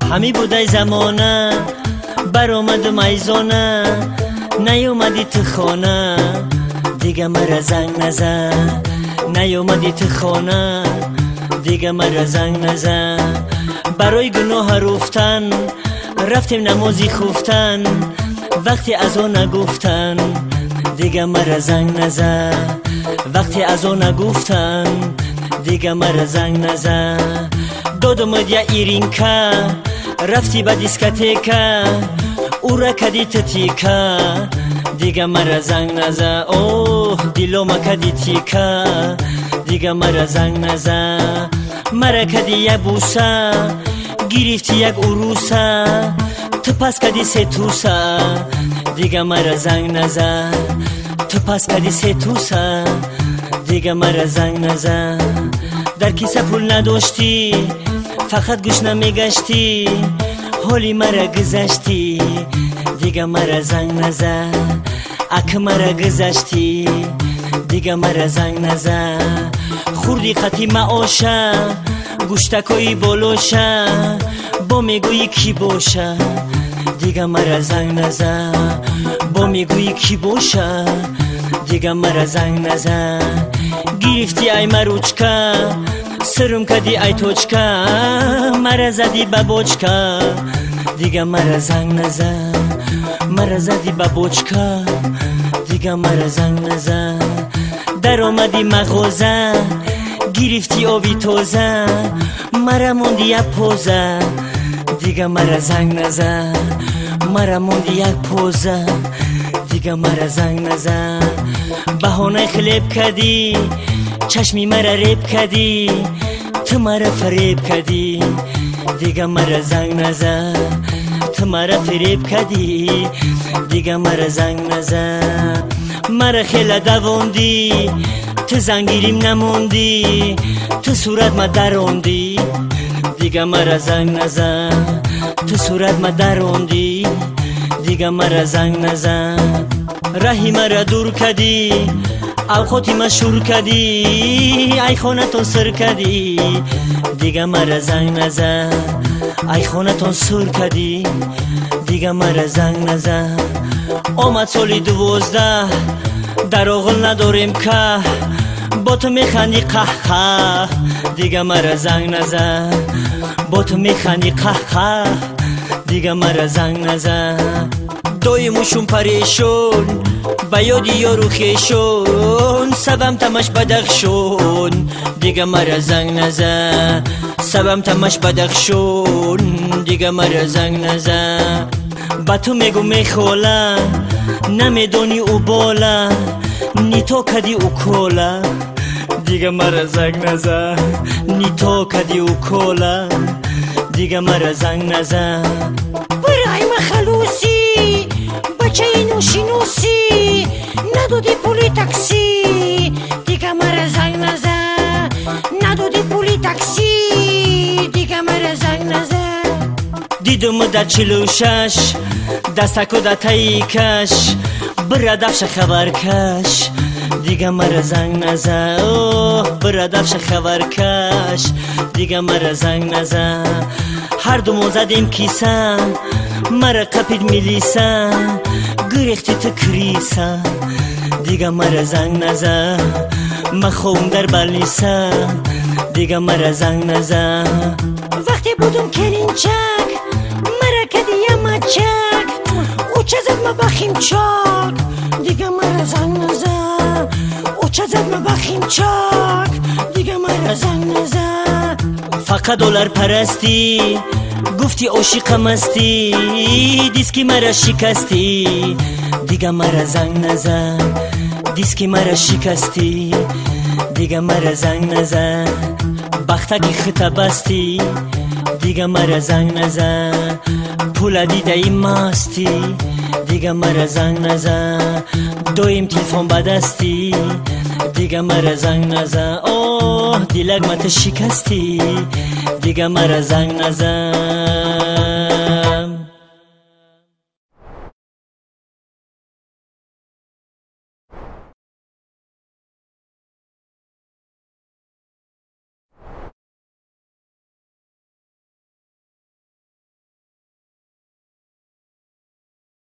همی بوده زمانه بر آمد میزانه نیومدی تو خانه دیگه مرا زنگ نزن نیومدی تو خانه دیگه مرا زنگ نزن برای گناه رفتن رفتیم نمازی خفتن وقتی از آن نگفتن دیگه مرا زنگ نزن وقتی از آن نگفتن دیگه مرا زنگ نزن دادم یا ایرینکا رفتی به دیسکتیکا او را کدی تتیکا دیگه مرا زنگ نزن اوه دیلوما کدی تیکا دیگه مرا زنگ نزن مرا کدی یک بوسه گرفتی یک عروسه تو پس کدی سه توسه دیگه مرا زنگ نزن تو پس کدی سه توسه دیگه مرا زنگ نزن در کیسه پول نداشتی فقط گوش نمیگشتی حالی مرا گذشتی دیگه مرا زنگ نزن اک مرا گذشتی دیگه مرا زنگ نزن خوردی خطی معاشه گوشتکایی بلوشه با میگویی کی باشه دیگه مرا زنگ نزن با میگویی کی باشه دیگه مرا زنگ نزن گرفتی ای مروچکا سرم کدی ای توچکا مرا زدی ببوچکا دیگه مرا زنگ نزن مرا زدی ببوچکا دیگه مرا زنگ نزن در آمدی مغازه گرفتی آبی توزه مرا موندی یک پوزه دیگه مرا زنگ نزن مرا موندی یک پوزه دیگه مرا زنگ نزن بهانه خلیب کدی چشمی مرا ریب کدی تو مرا فریب کدی دیگه مرا زنگ نزن تو مرا فریب کدی دیگه مرا زنگ نزن مرا خیلی دواندی تو زنگیریم نموندی تو صورت ما دروندی دیگه مرا زنگ نزن تو صورت ما دروندی دیگه مرا زنگ نزن راهی مرا دور کدی اوقاتی مشهور کدی ای خونتون سر کدی دیگه مرا زنگ نزن ای خونتون سر کدی دیگه مرا زنگ نزن آمد سالی 12 در آغل نداریم که با تو میخندی قهقه دیگه مرا زنگ نزن با تو میخندی قهقه دیگه مرا زنگ نزن دایموشون پریشون با یادی یارو خیشون سبم تمش بدخشون دیگه مرا زنگ نزن سبم تمش بدخشون دیگه مرا زنگ نزن با تو میگو میخوله نمیدونی او بالا نی تو کدی او کولا دیگه مرا زنگ نزن نی تو کدی او کولا دیگه مرا زنگ نزن برای ما خلوصی بچه نوشی نوسی ندادی پولی تاکسی دیگه مرا زنگ نزن ندادی پولی تاکسی دیگه مرا زنگ نزن دیدم در 46 دستکو در تایی کش برادفش خبر کش دیگه مرا زنگ نزن اوه برادفش خبر کش دیگه مرا زنگ نزن هر دو زدیم کیسه مرا قپید میلیسه گریختی تو کریسه دیگه مرا زنگ نزن من خوم در بلیسه دیگه مرا زنگ نزن وقتی بودم کلینچک مرا کدی مچک او چه زد ما بخیم چاک دیگه مرا زنگ نزن او چه زد ما بخیم چاک دیگه مرا زنگ نزن فقط دلار پرستی گفتی عاشقم هستی دیسکی مرا شکستی دیگه مرا زنگ نزن دیسکی مرا شکستی دیگه مرا زنگ نزن بختکی خطا بستی دیگه مرا زنگ نزن پول دیده ای مستی دیگه مرا زنگ نزن دویم تلفن بدستی دیگه مرا زنگ نزن اوه دیلک مت شکستی دیگه مرا زنگ نزن